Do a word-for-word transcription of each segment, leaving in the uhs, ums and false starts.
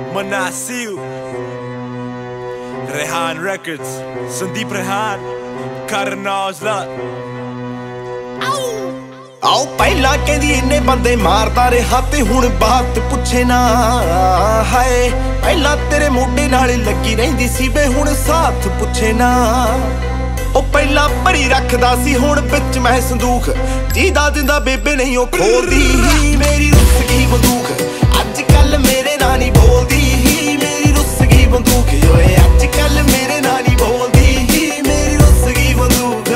Manasiu, Rehan Records, Sandeep Rehan, Karnazla. आओ पहला कहदी इन्ने बंदे मारदा रहा ते हुण बात पुछे ना हाय पहला तेरे मोढे नाल लगी रहिंदी सी बे हुण साथ पुछे ना ओ पहला भरी रखदा सी हुण विच मैं संदूख जीदा दिंदा बेबे नहीं ओ खोलदी मेरी रुस गई बंदूक अज कल मेरे नाल नहीं बोलदी मेरी रुस गई बंदूक ओए अज कल मेरे नाल नहीं बोलदी मेरी रुस गई बंदूक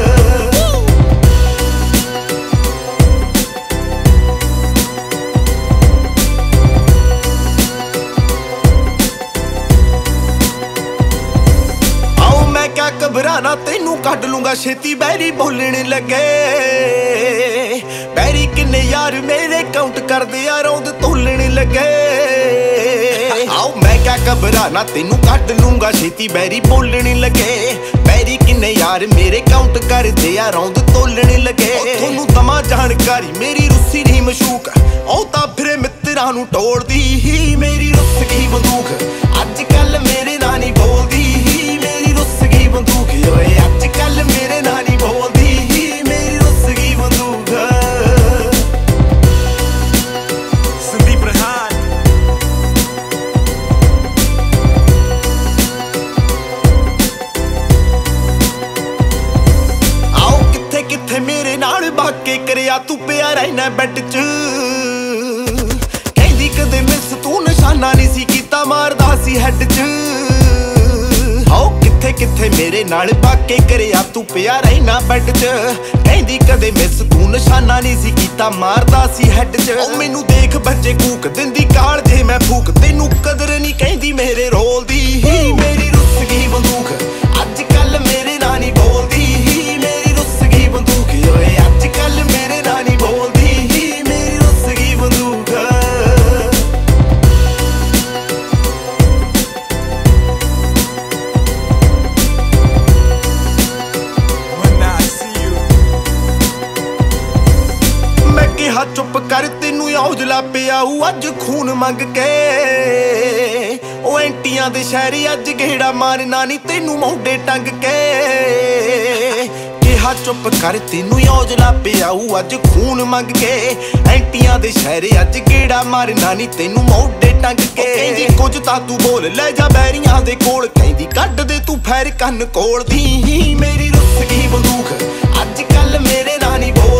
घबराना तेनू कढ लूंगा छेती बैरी बोलने लगे बैरी किन्ने यार मेरे काउंट करदे आ रौंद तोलने लगे आओ मैं क्या घबराना तेनू कढ लूंगा छेती बैरी बोलने लगे बैरी किन्ने यार मेरे काउंट करदे आ रौंद तोलने लगे थोनू दमा जानकारी मेरी रुस्सी नहीं मशूक ओ तां फिरे मित्तरां नू टोलदी ही मेरी रुस गई बंदूक अज कल मेरे नाल नहीं बोलदी मेरी रुस गई बंदूक ओए अज कल मेरे नाल नहीं बोलदी मेरी रुस गई बंदूक Sandeep Rehan. आओ किथे किथे मेरे नाल बाके करिया तू पिया रहना बैड च कहदी कदे मिस तू निशाना नहीं सी कीता मारदा सी हैड च आओ किथे किथे मेरे नाल बाके करिया तू पिया रहना बैड च कहदी कदे मिस तू निशाना नहीं सी कीता मारदा सी हैड च ओ मैनू देख बच्चे कूक दिंदी काल जे मैं फूक तेनू कदर नहीं कहदी मेरे रोल दी मेरी रुस गई बंदूक अज कल मेरे नाल नहीं बोलदी मेरी रुस गई बंदूक ओए अज कल मेरे नाल नहीं बोलदी मेरी रुस गई बंदूक ਕਿਹਾ ਚੁੱਪ ਕਰ ਤੈਨੂੰ ਔਜਲਾ ਪਿਆਊ ਅੱਜ ਖੂਨ ਮੰਗ ਕੇ ਉਹ ਐਂਟੀਆਂ ਦੇ ਸ਼ਹਿਰੀ ਅੱਜ ਗੇੜਾ ਮਾਰਨਾ ਨਹੀਂ ਤੈਨੂੰ ਮੋਢੇ ਟੰਗ ਕੇ ਕਿਹਾ ਚੁੱਪ ਕਰ ਤੈਨੂੰ ਔਜਲਾ ਪਿਆਊ ਅੱਜ ਖੂਨ ਮੰਗ ਕੇ ਐਂਟੀਆਂ ਦੇ ਸ਼ਹਿਰੀ ਅੱਜ ਗੇੜਾ ਮਾਰਨਾ ਨਹੀਂ ਤੈਨੂੰ ਮੋਢੇ ਟੰਗ ਕੇ ਕਹਿੰਦੀ ਕੁਝ ਤਾਂ ਤੂੰ ਬੋਲ ਲੈ ਜਾ ਬੈਰੀਆਂ ਦੇ ਕੋਲ ਕਹਿੰਦੀ ਕੱਢ ਦੇ ਤੂੰ ਫੈਰ ਕੰਨ ਕੋਲ ਦੀ ਮੇਰੀ ਰੁੱਸ ਗਈ ਬੰਦੂਕ ਅੱਜ ਕੱਲ ਮੇਰੇ ਨਾਲ ਨਹੀਂ ਬੋਲ